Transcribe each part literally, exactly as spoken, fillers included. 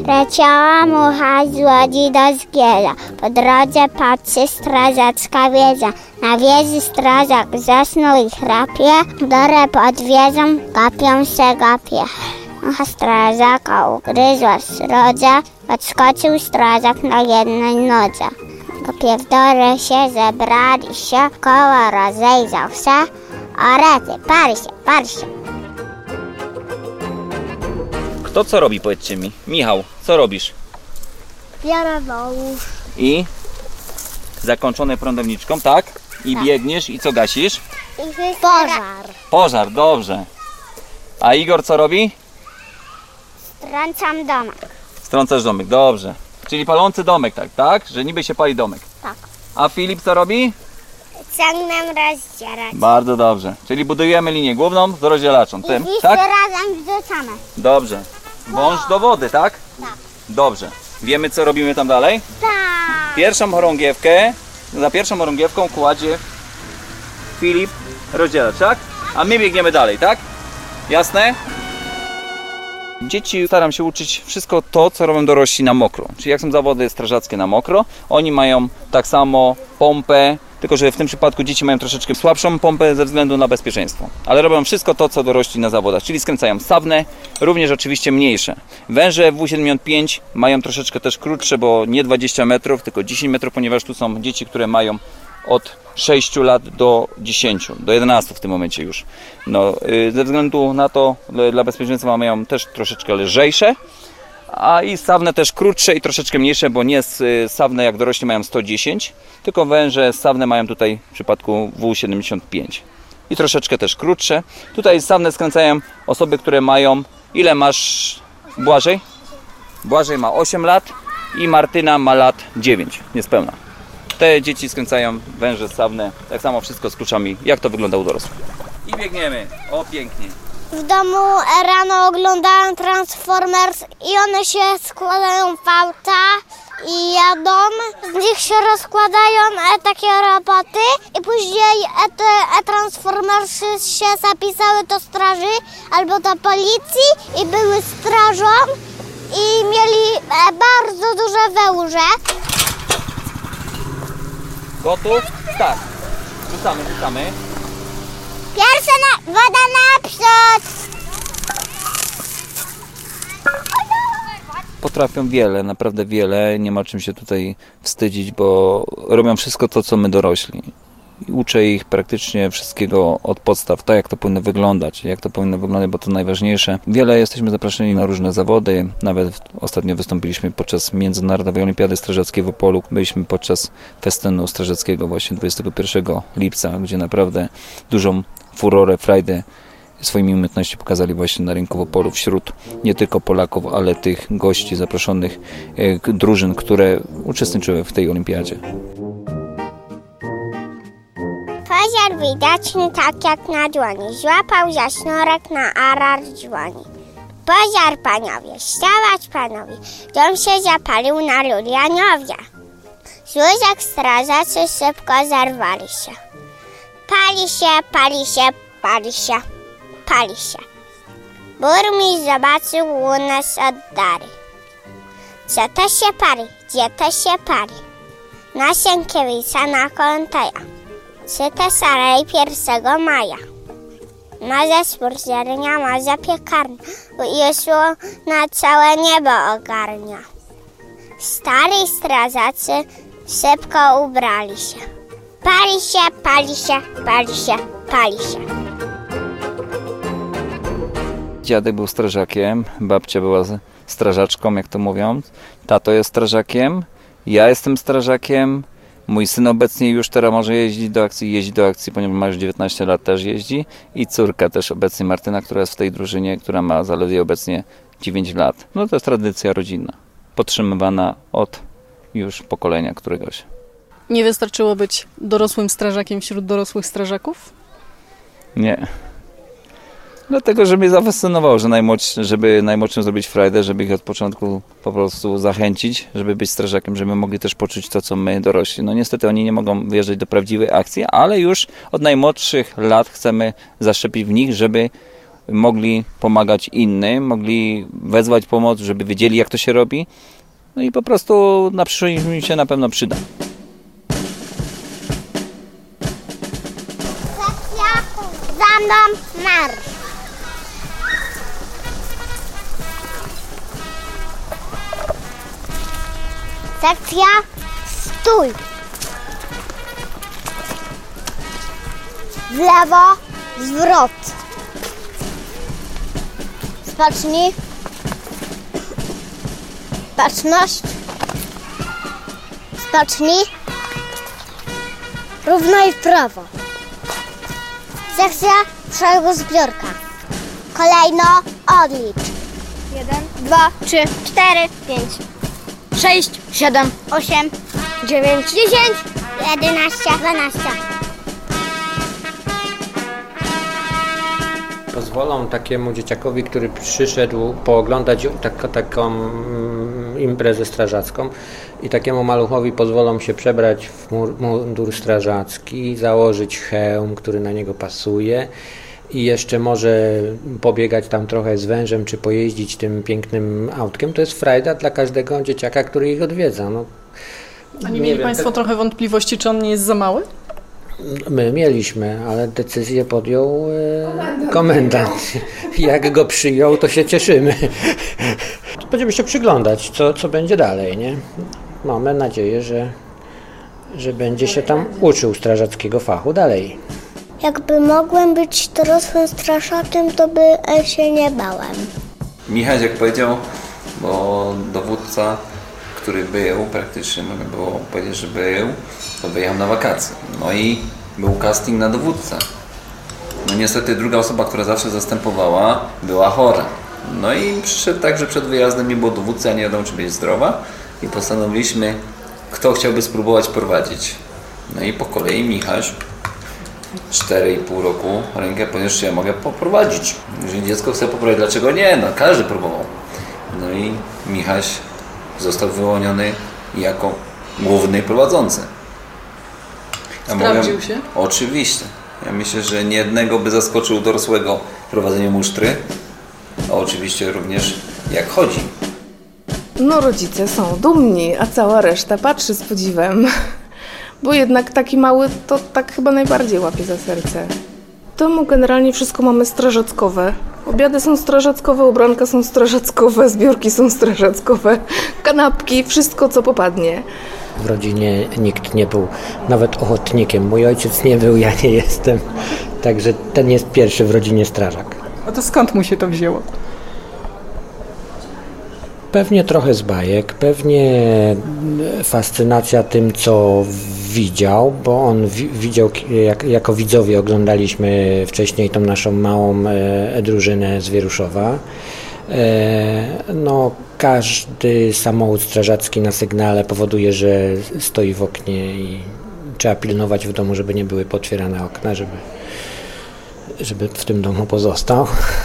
Leciała mucha z łodzi do Zgiela. Po drodze patrzy strażacka wiedza. Na wieży strażak zasnął i chrapie. Dorę pod wieżą gapią się gapie. Mucha strażaka ugryzła srodze. Odskoczył strażak na jednej nodze. Gapie w dorę się zebrali się. Koło rozejrzał się. O rety, pal się, pal się. Kto co robi, powiedzcie mi? Michał, co robisz? Biorę wąż. I? Zakończone prądowniczką, tak? I tak. Biegniesz i co gasisz? Pożar. Pożar, dobrze. A Igor co robi? Strącam domek. Strącasz domek, dobrze. Czyli palący domek, tak, tak? Że niby się pali domek. Tak. A Filip co robi? Ciągnę rozdzierać. Bardzo dobrze. Czyli budujemy linię główną z rozdzielaczą. Tym, I tak? razem wrzucamy. Dobrze. Wąż do wody, tak? Tak. Dobrze. Wiemy, co robimy tam dalej? Tak. Pierwszą chorągiewkę, za pierwszą chorągiewką kładzie Filip rozdzielacz, tak? A my biegniemy dalej, tak? Jasne? Dzieci staram się uczyć wszystko to, co robią dorośli na mokro. Czyli jak są zawody strażackie na mokro, oni mają tak samo pompę, tylko że w tym przypadku dzieci mają troszeczkę słabszą pompę ze względu na bezpieczeństwo. Ale robią wszystko to, co dorośli na zawodach, czyli skręcają sawnę, również oczywiście mniejsze. Węże W siedemdziesiąt pięć mają troszeczkę też krótsze, bo nie dwadzieścia metrów, tylko dziesięć metrów, ponieważ tu są dzieci, które mają od sześciu lat do dziesięciu, do jedenastu w tym momencie już. No, ze względu na to dla bezpieczeństwa mają też troszeczkę lżejsze, a i sawne też krótsze i troszeczkę mniejsze, bo nie sawne jak dorośli mają sto dziesięć, tylko węże sawne mają tutaj w przypadku W siedemdziesiąt pięć i troszeczkę też krótsze. Tutaj sawne skręcają osoby, które mają, ile masz Błażej? Błażej ma osiem lat i Martyna ma lat dziewięć, niespełna. Te dzieci skręcają węże sawne, tak samo wszystko z kluczami, jak to wygląda u dorosłych. I biegniemy, o pięknie. W domu rano oglądałem Transformers i one się składają w auta i jadą. Z nich się rozkładają e, takie roboty i później e, te e, Transformersy się zapisały do straży albo do policji i były strażą i mieli e, bardzo duże wełże. Gotów? Tak. Rzucamy, rzucamy. Pierwsza na, woda naprzód! Potrafią wiele, naprawdę wiele. Nie ma czym się tutaj wstydzić, bo robią wszystko to, co my dorośli. I uczę ich praktycznie wszystkiego od podstaw, tak jak to powinno wyglądać, jak to powinno wyglądać, bo to najważniejsze. Wiele jesteśmy zaproszeni na różne zawody, nawet ostatnio wystąpiliśmy podczas Międzynarodowej Olimpiady Strażackiej w Opolu, byliśmy podczas festynu strażackiego właśnie dwudziestego pierwszego lipca, gdzie naprawdę dużą furorę, frajdę swoimi umiejętności pokazali właśnie na rynku w Opolu wśród nie tylko Polaków, ale tych gości zaproszonych e, drużyn, które uczestniczyły w tej olimpiadzie. Pożar widoczny tak jak na dłoni, złapał za sznurek na arar dłoni. Pożar panowie, wstawać panowie, dom się zapalił na Lulianowie. Z łóżek strażacy szybko zerwali się. Pali się, pali się, pali się, pali się. Burmistrz zobaczył łunę z oddali. Co to się pali, gdzie to się pali? Na Sienkiewicza na Konteja. Czy te sarej pierwszego maja? Może spółdzielnia, może piekarnia, już na całe niebo ogarnia. Stali strażacy szybko ubrali się. Pali się, pali się, pali się, pali się. Dziadek był strażakiem, babcia była strażaczką, jak to mówią. Tato jest strażakiem, ja jestem strażakiem. Mój syn obecnie już teraz może jeździć do akcji, jeździ do akcji, ponieważ ma już dziewiętnaście lat, też jeździ. I córka też obecnie, Martyna, która jest w tej drużynie, która ma zaledwie obecnie dziewięć lat. No to jest tradycja rodzinna, podtrzymywana od już pokolenia któregoś. Nie wystarczyło być dorosłym strażakiem wśród dorosłych strażaków? Nie. Dlatego, że mnie zafascynowało, że najmłodszy, żeby najmłodszym zrobić frajdę, żeby ich od początku po prostu zachęcić, żeby być strażakiem, żeby mogli też poczuć to, co my dorośli. No niestety oni nie mogą wyjeżdżać do prawdziwej akcji, ale już od najmłodszych lat chcemy zaszczepić w nich, żeby mogli pomagać innym, mogli wezwać pomoc, żeby wiedzieli, jak to się robi. No i po prostu na przyszłość mi się na pewno przyda. Sekcja za mną marsz. Sekcja stój. W lewo zwrot. Spocznij. Baczność. Spocznij. Równo i w prawo. Sekcja całego zbiorka. Kolejno odlicz. Jeden, dwa, trzy, cztery, pięć, sześć, siedem, osiem, dziewięć, dziesięć, jedenaście, dwanaście. Pozwolą takiemu dzieciakowi, który przyszedł pooglądać tak, taką mm, imprezę strażacką i takiemu maluchowi pozwolą się przebrać w mundur strażacki, założyć hełm, który na niego pasuje i jeszcze może pobiegać tam trochę z wężem, czy pojeździć tym pięknym autkiem. To jest frajda dla każdego dzieciaka, który ich odwiedza. No, A nie, nie mieli wiem, Państwo te... trochę wątpliwości, czy on nie jest za mały? My mieliśmy, ale decyzję podjął e, komendant. Jak go przyjął, to się cieszymy. Będziemy się przyglądać, co, co będzie dalej, nie? Mamy nadzieję, że, że będzie się tam uczył strażackiego fachu dalej. Jakby mogłem być dorosłym strażakiem, to by się nie bałem. Michał, jak powiedział, bo dowódca, który był, praktycznie mogę było powiedzieć, że był, to wyjechał na wakacje. No i był casting na dowódcę. No niestety druga osoba, która zawsze zastępowała, była chora. No i przyszedł tak, że przed wyjazdem nie było dowódcy, a nie wiadomo, czy będzie zdrowa. I postanowiliśmy, kto chciałby spróbować prowadzić. No i po kolei Michaś, cztery i pół roku, rękę podniósł, ja mogę poprowadzić. Jeżeli dziecko chce poprowadzić, dlaczego nie? No każdy próbował. No i Michaś został wyłoniony jako główny prowadzący. Ja Sprawdził mogę... się? Oczywiście. Ja myślę, że nie jednego by zaskoczył dorosłego prowadzenie musztry, a oczywiście również jak chodzi. No rodzice są dumni, a cała reszta patrzy z podziwem. Bo jednak taki mały to tak chyba najbardziej łapie za serce. W domu generalnie wszystko mamy strażackowe. Obiady są strażackowe, ubranka są strażackowe, zbiorki są strażackowe, kanapki, wszystko co popadnie. W rodzinie nikt nie był nawet ochotnikiem. Mój ojciec nie był, ja nie jestem. Także ten jest pierwszy w rodzinie strażak. A to skąd mu się to wzięło? Pewnie trochę z bajek, pewnie fascynacja tym, co widział, bo on wi- widział, jak, jako widzowie oglądaliśmy wcześniej tą naszą małą e, drużynę z Wieruszowa. E, no, każdy samochód strażacki na sygnale powoduje, że stoi w oknie i trzeba pilnować w domu, żeby nie były potwierane okna, żeby, żeby w tym domu pozostał.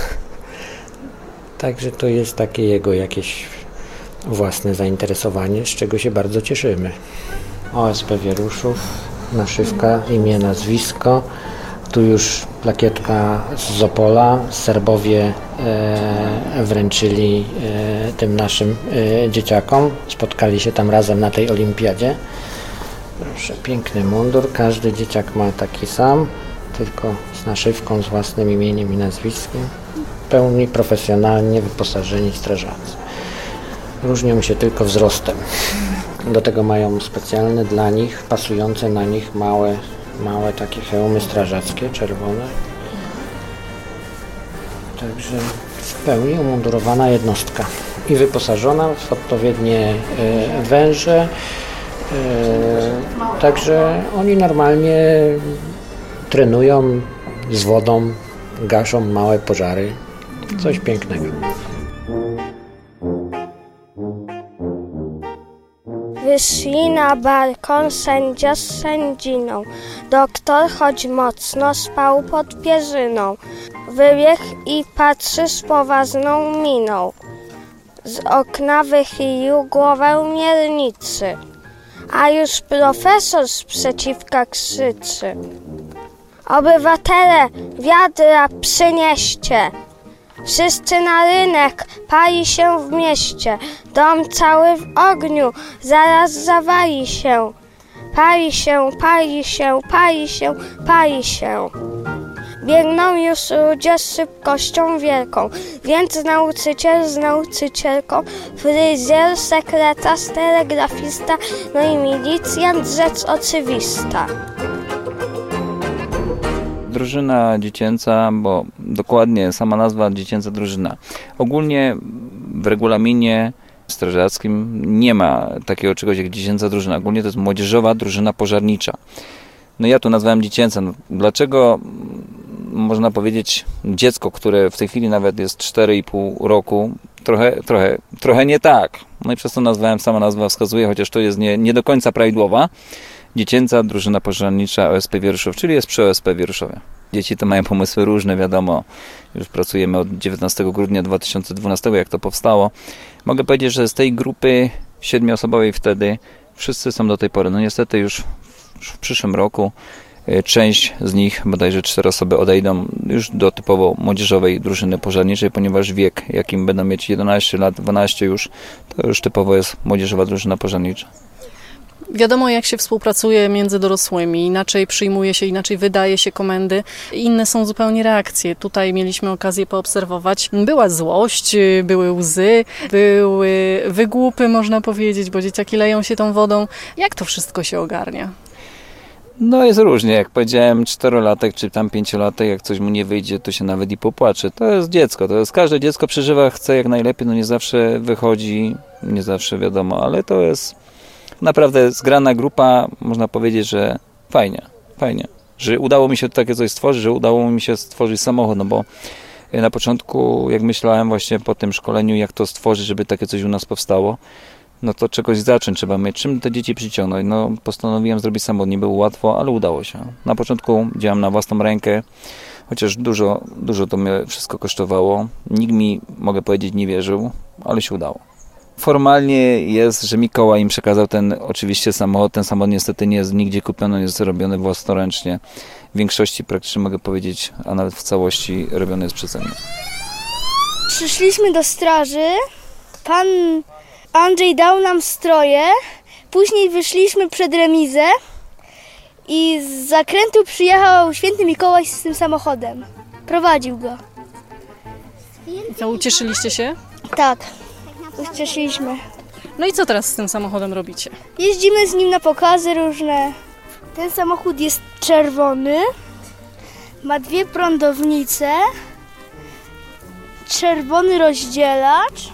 Także to jest takie jego jakieś własne zainteresowanie, z czego się bardzo cieszymy. O S P Wieruszów, naszywka, imię, nazwisko. Tu już plakietka z Opola. Serbowie e, wręczyli e, tym naszym e, dzieciakom. Spotkali się tam razem na tej olimpiadzie. Proszę, piękny mundur. Każdy dzieciak ma taki sam, tylko z naszywką, z własnym imieniem i nazwiskiem. W pełni profesjonalnie wyposażeni strażacy. Różnią się tylko wzrostem. Do tego mają specjalne dla nich, pasujące na nich małe, małe takie hełmy strażackie, czerwone. Także w pełni umundurowana jednostka i wyposażona w odpowiednie e, węże. E, także oni normalnie trenują z wodą, gaszą małe pożary. Coś pięknego. Wyszli na balkon sędzia z sędziną. Doktor, choć mocno, spał pod pierzyną. Wybiegł i patrzy z poważną miną. Z okna wychylił głowę miernicy, a już profesor sprzeciwka krzyczy. Obywatele, wiadra przynieście, Wszyscy na rynek, pali się w mieście, dom cały w ogniu, zaraz zawali się. Pali się, pali się, pali się, pali się. Biegną już ludzie z szybkością wielką, więc nauczyciel z nauczycielką, fryzjer, sekretarz, telegrafista, no i milicjant, rzecz oczywista. Drużyna dziecięca, bo dokładnie sama nazwa dziecięca drużyna. Ogólnie w regulaminie strażackim nie ma takiego czegoś jak dziecięca drużyna. Ogólnie to jest młodzieżowa drużyna pożarnicza. No ja tu nazwałem dziecięca. No, dlaczego można powiedzieć dziecko, które w tej chwili nawet jest cztery i pół roku, trochę, trochę, trochę nie tak. No i przez to nazwałem, sama nazwa wskazuje, chociaż to jest nie, nie do końca prawidłowa. Dziecięca drużyna pożarnicza O S P Wieruszów, czyli jest przy O S P Wieruszowie. Dzieci to mają pomysły różne, wiadomo. Już pracujemy od dziewiętnastego grudnia dwa tysiące dwunastego, jak to powstało. Mogę powiedzieć, że z tej grupy siedmioosobowej wtedy wszyscy są do tej pory. No niestety już w przyszłym roku część z nich, bodajże cztery osoby, odejdą już do typowo młodzieżowej drużyny pożarniczej, ponieważ wiek, jakim będą mieć jedenaście lat, dwanaście już, to już typowo jest młodzieżowa drużyna pożarnicza. Wiadomo, jak się współpracuje między dorosłymi, inaczej przyjmuje się, inaczej wydaje się komendy, inne są zupełnie reakcje. Tutaj mieliśmy okazję poobserwować. Była złość, były łzy, były wygłupy, można powiedzieć, bo dzieciaki leją się tą wodą. Jak to wszystko się ogarnia? No jest różnie, jak powiedziałem, czterolatek czy tam pięciolatek, jak coś mu nie wyjdzie, to się nawet i popłacze. To jest dziecko, to jest każde dziecko przeżywa, chce jak najlepiej, no nie zawsze wychodzi, nie zawsze wiadomo, ale to jest naprawdę zgrana grupa, można powiedzieć, że fajnie, fajnie, że udało mi się takie coś stworzyć, że udało mi się stworzyć samochód, no bo na początku, jak myślałem właśnie po tym szkoleniu, jak to stworzyć, żeby takie coś u nas powstało, no to czegoś zacząć trzeba mieć. Czym te dzieci przyciągnąć? No postanowiłem zrobić samochód, nie było łatwo, ale udało się. Na początku działam na własną rękę, chociaż dużo, dużo to mnie wszystko kosztowało. Nikt mi, mogę powiedzieć, nie wierzył, ale się udało. Formalnie jest, że Mikołaj im przekazał ten oczywiście samochód. Ten samochód niestety nie jest nigdzie kupiony, jest robiony własnoręcznie. W większości praktycznie mogę powiedzieć, a nawet w całości robiony jest przeze mnie. Przyszliśmy do straży. Pan Andrzej dał nam stroje. Później wyszliśmy przed remizę i z zakrętu przyjechał święty Mikołaj z tym samochodem. Prowadził go. I to ucieszyliście się? Tak, ucieszyliśmy. No i co teraz z tym samochodem robicie? Jeździmy z nim na pokazy różne. Ten samochód jest czerwony, ma dwie prądownice, czerwony rozdzielacz.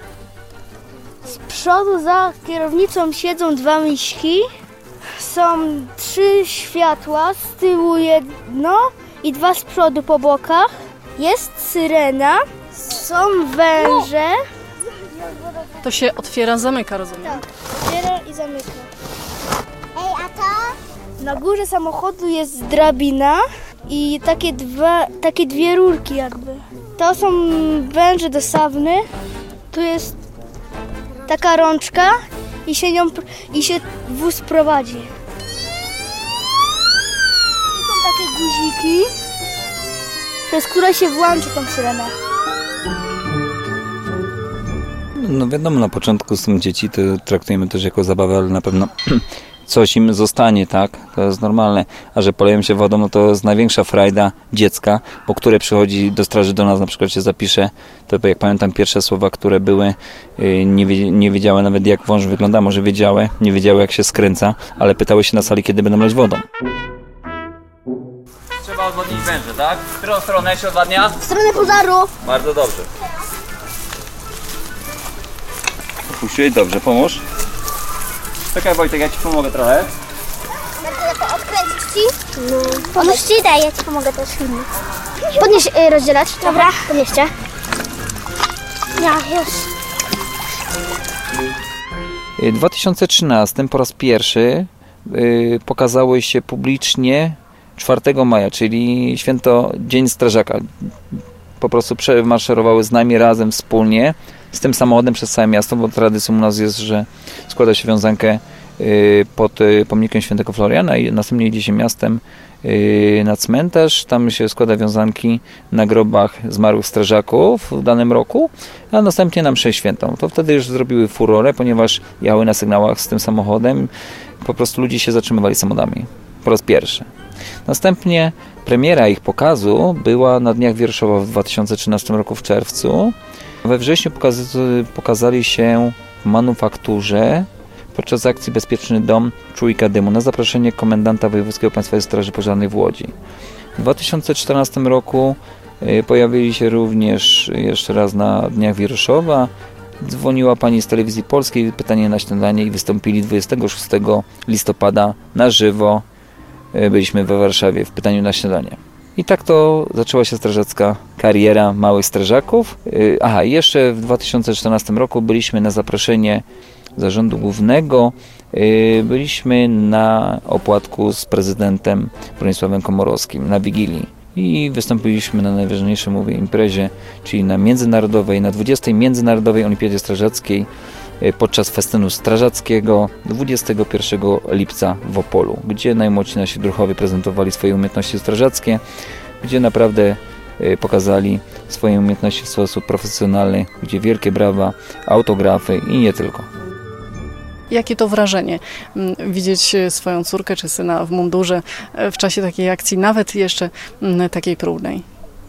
Z przodu za kierownicą siedzą dwa miśki. Są trzy światła, z tyłu jedno i dwa z przodu po bokach. Jest syrena, są węże. To się otwiera, zamyka, rozumiem? Tak, otwiera i zamyka. Ej, a to? Na górze samochodu jest drabina i takie, dwa, takie dwie rurki jakby. To są węże do sauny. Tu jest taka rączka i się, nią, i się wóz prowadzi. Tu są takie guziki, przez które się włączy tą syrenę. No wiadomo, na początku są dzieci, to traktujemy też jako zabawę, ale na pewno coś im zostanie, tak? To jest normalne. A że poleją się wodą, no to jest największa frajda dziecka, bo które przychodzi do straży do nas, na przykład się zapisze, to jak pamiętam pierwsze słowa, które były, nie, wie, nie wiedziały nawet jak wąż wygląda, może wiedziały, nie wiedziały jak się skręca, ale pytały się na sali, kiedy będą lać wodą. Trzeba odwodnić węże, tak? W którą stronę się odwadnia? W stronę pożaru. Bardzo dobrze. Puściłeś? Dobrze, pomóż. Czekaj Wojtek, ja ci pomogę trochę. Będę to odkręcić ci? No. Pomóż ci, daj, ja ci pomogę też. Podnieś y, rozdzielacz. Dobra. Podnieście. Ja już. W dwa tysiące trzynastym po raz pierwszy yy, pokazały się publicznie czwartego maja, czyli święto Dzień Strażaka. Po prostu przemaszerowały z nami razem wspólnie z tym samochodem przez całe miasto, bo tradycją u nas jest, że składa się wiązankę pod pomnikiem świętego Floriana i następnie idzie się miastem na cmentarz. Tam się składa wiązanki na grobach zmarłych strażaków w danym roku, a następnie na mszę świętą. To wtedy już zrobiły furorę, ponieważ jechały na sygnałach z tym samochodem. Po prostu ludzie się zatrzymywali samochodami po raz pierwszy. Następnie premiera ich pokazu była na Dniach Wierszowa w dwa tysiące trzynastym roku w czerwcu. We wrześniu pokaz- pokazali się w manufakturze podczas akcji Bezpieczny Dom Czujka Dymu na zaproszenie komendanta Wojewódzkiego Państwowej Straży Pożarnej w Łodzi. W dwa tysiące czternastym roku pojawili się również jeszcze raz na Dniach Wierszowa. Dzwoniła pani z Telewizji Polskiej, pytanie na śniadanie i wystąpili dwudziestego szóstego listopada na żywo. Byliśmy we Warszawie w pytaniu na śniadanie. I tak to zaczęła się strażacka kariera małych strażaków. Aha, i jeszcze w dwa tysiące czternastym roku byliśmy na zaproszenie Zarządu Głównego. Byliśmy na opłatku z prezydentem Bronisławem Komorowskim na Wigilii. I wystąpiliśmy na najważniejszej, mówię, imprezie, czyli na międzynarodowej, na dwudziestej Międzynarodowej Olimpiadzie Strażackiej podczas festynu strażackiego dwudziestego pierwszego lipca w Opolu, gdzie najmłodsi nasi druhowie prezentowali swoje umiejętności strażackie, gdzie naprawdę pokazali swoje umiejętności w sposób profesjonalny, gdzie wielkie brawa, autografy i nie tylko. Jakie to wrażenie widzieć swoją córkę czy syna w mundurze w czasie takiej akcji, nawet jeszcze takiej próbnej?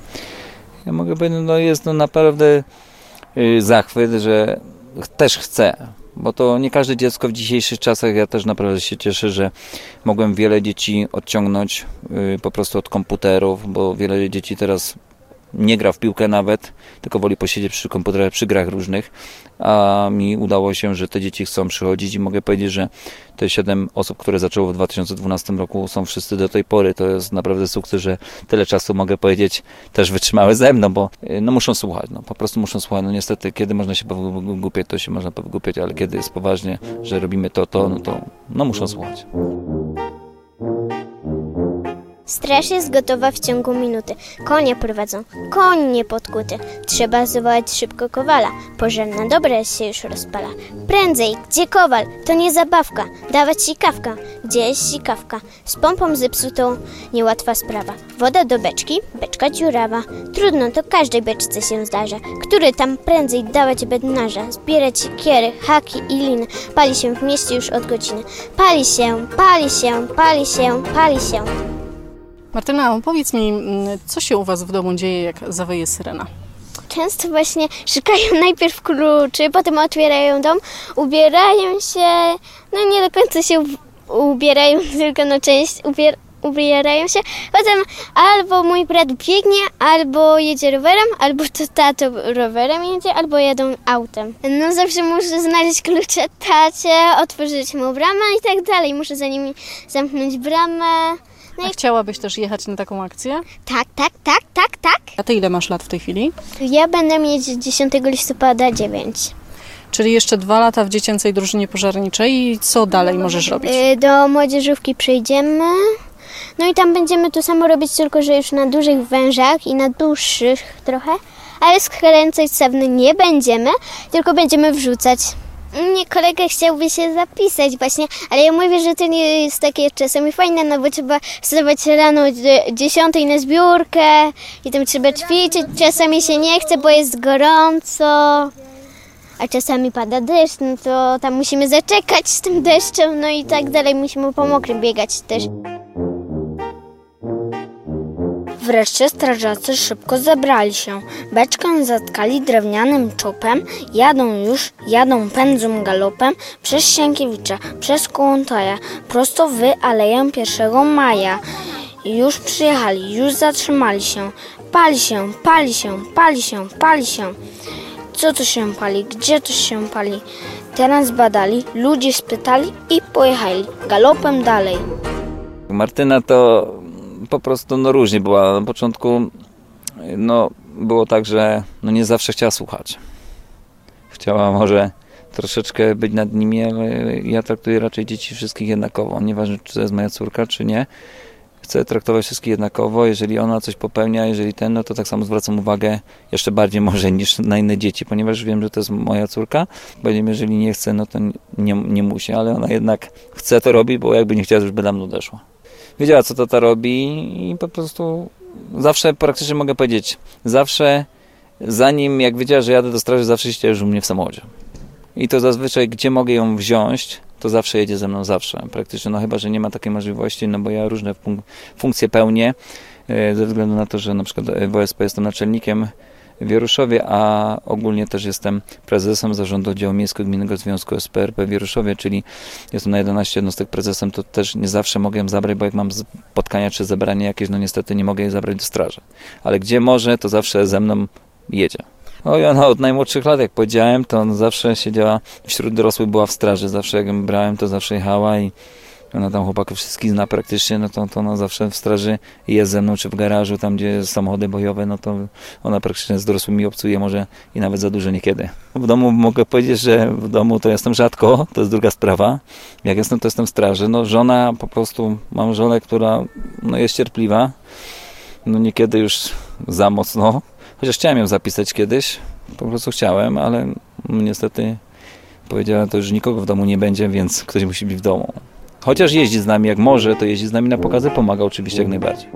Ja mogę powiedzieć, no jest to naprawdę zachwyt, że też chcę, bo to nie każde dziecko w dzisiejszych czasach, ja też naprawdę się cieszę, że mogłem wiele dzieci odciągnąć po prostu od komputerów, bo wiele dzieci teraz nie gra w piłkę nawet, tylko woli posiedzieć przy komputerach, przy grach różnych, a mi udało się, że te dzieci chcą przychodzić i mogę powiedzieć, że te siedem osób, które zaczęło w dwa tysiące dwunastym roku, są wszyscy do tej pory. To jest naprawdę sukces, że tyle czasu, mogę powiedzieć, też wytrzymały ze mną, bo no muszą słuchać, no po prostu muszą słuchać. No niestety, kiedy można się powygłupiać, to się można powygłupiać, ale kiedy jest poważnie, że robimy to, to, no to no muszą słuchać. Straż jest gotowa w ciągu minuty. Konie prowadzą. Koń nie podkuty. Trzeba zwołać szybko kowala. Pożar na dobre się już rozpala. Prędzej, gdzie kowal? To nie zabawka. Dawać sikawka. Gdzie jest sikawka? Z pompą zepsutą niełatwa sprawa. Woda do beczki, beczka dziurawa. Trudno, to każdej beczce się zdarza. Który tam prędzej dawać bednarza? Zbierać siekiery, haki i liny. Pali się w mieście już od godziny. Pali się, pali się, pali się, pali się. Martyna, powiedz mi, co się u Was w domu dzieje, jak zawyje syrena? Często właśnie szukają najpierw kluczy, potem otwierają dom, ubierają się, no nie do końca się ubierają, tylko no część ubier- ubierają się. Potem albo mój brat biegnie, albo jedzie rowerem, albo to tato rowerem jedzie, albo jadą autem. No zawsze muszę znaleźć klucze tacie, otworzyć mu bramę i tak dalej. Muszę za nimi zamknąć bramę. No A chciałabyś też jechać na taką akcję? Tak, tak, tak, tak, tak. A Ty ile masz lat w tej chwili? Ja będę mieć dziesiątego listopada dziewięć. Czyli jeszcze dwa lata w dziecięcej drużynie pożarniczej i co dalej możesz robić? Do młodzieżówki przejdziemy, no i tam będziemy to samo robić, tylko że już na dużych wężach i na dłuższych trochę, ale skręcać sawny nie będziemy, tylko będziemy wrzucać. Mnie kolega chciałby się zapisać właśnie, ale ja mówię, że to nie jest takie czasami fajne, no bo trzeba wstawać rano o dziesiątej na zbiórkę i tam trzeba ćwiczyć, czasami się nie chce, bo jest gorąco, a czasami pada deszcz, no to tam musimy zaczekać z tym deszczem, no i tak dalej, musimy po mokrym biegać też. Wreszcie strażacy szybko zebrali się. Beczkę zatkali drewnianym czopem. Jadą już, jadą pędzą galopem przez Sienkiewicza, przez Kołątaja, prosto w Aleję pierwszego maja. Już przyjechali, już zatrzymali się. Pali się, pali się, pali się, pali się. Co to się pali? Gdzie to się pali? Teraz badali, ludzie spytali i pojechali galopem dalej. Martyna to po prostu no różnie była. Na początku no, było tak, że no, nie zawsze chciała słuchać. Chciała może troszeczkę być nad nimi, ale ja traktuję raczej dzieci wszystkich jednakowo. Nieważne, czy to jest moja córka, czy nie. chcę traktować wszystkich jednakowo. Jeżeli ona coś popełnia, jeżeli ten, no to tak samo zwracam uwagę jeszcze bardziej może niż na inne dzieci, ponieważ wiem, że to jest moja córka. Powiem, jeżeli nie chce, no to nie, nie musi, ale ona jednak chce to robić, bo jakby nie chciała, to już by dawno odeszła. Wiedziała, co tata robi i po prostu zawsze praktycznie mogę powiedzieć, zawsze zanim jak wiedziała, że jadę do straży, zawsze siedziała u mnie w samochodzie. I to zazwyczaj, gdzie mogę ją wziąć, to zawsze jedzie ze mną, zawsze. Praktycznie, no chyba, że nie ma takiej możliwości, no bo ja różne fun- funkcje pełnię, yy, ze względu na to, że na przykład w O S P jestem naczelnikiem w Wieruszowie, a ogólnie też jestem prezesem zarządu oddziału miejsko-gminnego Związku S P R P w Wieruszowie, czyli jestem na jedenaście jednostek prezesem, to też nie zawsze mogę ją zabrać, bo jak mam spotkania czy zebranie jakieś, no niestety nie mogę jej zabrać do straży. Ale gdzie może, to zawsze ze mną jedzie. Oj, ona od najmłodszych lat, jak powiedziałem, to ona zawsze siedziała, wśród dorosłych była w straży, zawsze jak ją brałem, to zawsze jechała i ona tam chłopaków wszystkich zna praktycznie, no to, to ona zawsze w straży jest ze mną, czy w garażu, tam gdzie są samochody bojowe, no to ona praktycznie z dorosłymi obcuje, może i nawet za dużo niekiedy. W domu mogę powiedzieć, że w domu to jestem rzadko, to jest druga sprawa. Jak jestem, to jestem w straży. No żona, po prostu mam żonę, która no, jest cierpliwa, no niekiedy już za mocno. Chociaż chciałem ją zapisać kiedyś, po prostu chciałem, ale niestety powiedziała, to już nikogo w domu nie będzie, więc ktoś musi być w domu. Chociaż jeździ z nami jak może, to jeździ z nami na pokazy, pomaga oczywiście jak najbardziej.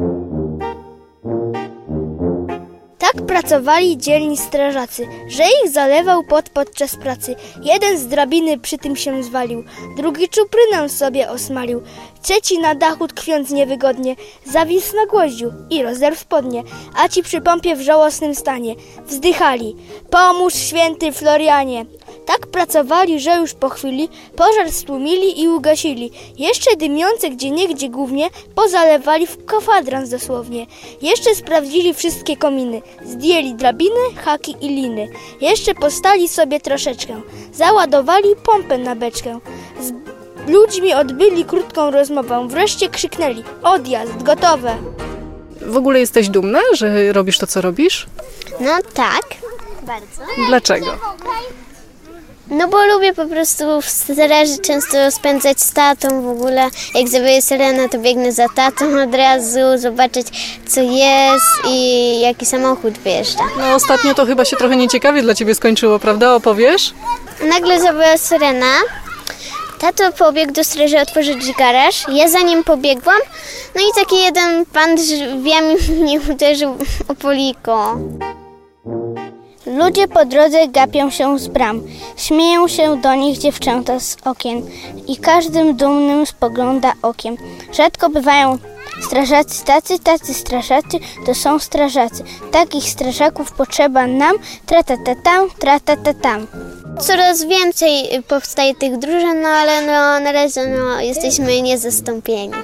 Tak pracowali dzielni strażacy, że ich zalewał pot podczas pracy. Jeden z drabiny przy tym się zwalił, drugi czuprynę sobie osmalił, trzeci na dachu tkwiąc niewygodnie zawisł na gwoździu i rozdarł spodnie, a ci przy pompie w żałosnym stanie wzdychali: pomóż święty Florianie! Tak pracowali, że już po chwili pożar stłumili i ugasili. Jeszcze dymiące gdzieniegdzie głównie pozalewali w kwadrans dosłownie. Jeszcze sprawdzili wszystkie kominy, zdjęli drabiny, haki i liny. Jeszcze postali sobie troszeczkę, załadowali pompę na beczkę. Z ludźmi odbyli krótką rozmowę, wreszcie krzyknęli: odjazd, gotowe! W ogóle jesteś dumna, że robisz to, co robisz? No tak. Bardzo. Dlaczego? No bo lubię po prostu w straży często spędzać z tatą w ogóle. Jak zawieje syrena, to biegnę za tatą od razu, zobaczyć co jest i jaki samochód wyjeżdża. No ostatnio to chyba się trochę nieciekawie dla ciebie skończyło, prawda? Opowiesz? Nagle zawołała syrena. Tato pobiegł do straży otworzyć garaż, ja za nim pobiegłam, no i taki jeden pan drzwiami mnie uderzył o poliko. Ludzie po drodze gapią się z bram, śmieją się do nich dziewczęta z okien i każdym dumnym spogląda okiem. Rzadko bywają strażacy tacy, tacy strażacy to są strażacy. Takich strażaków potrzeba nam, tra-ta-ta-tam, tra-ta-ta-tam. Coraz więcej powstaje tych drużyn, no ale no, na razie no, jesteśmy niezastąpieni.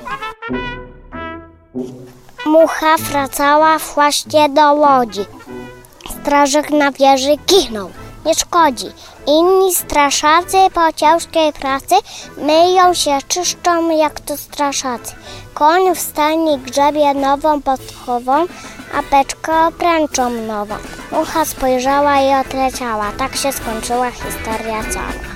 Mucha wracała właśnie do łodzi. Strażak na wieży ginął, nie szkodzi. Inni straszacy po ciężkiej pracy myją się, czyszczą jak to straszacy. Koń w stajni grzebie nową podchową, a beczkę opręczą nową. Mucha spojrzała i odleciała, tak się skończyła historia cała.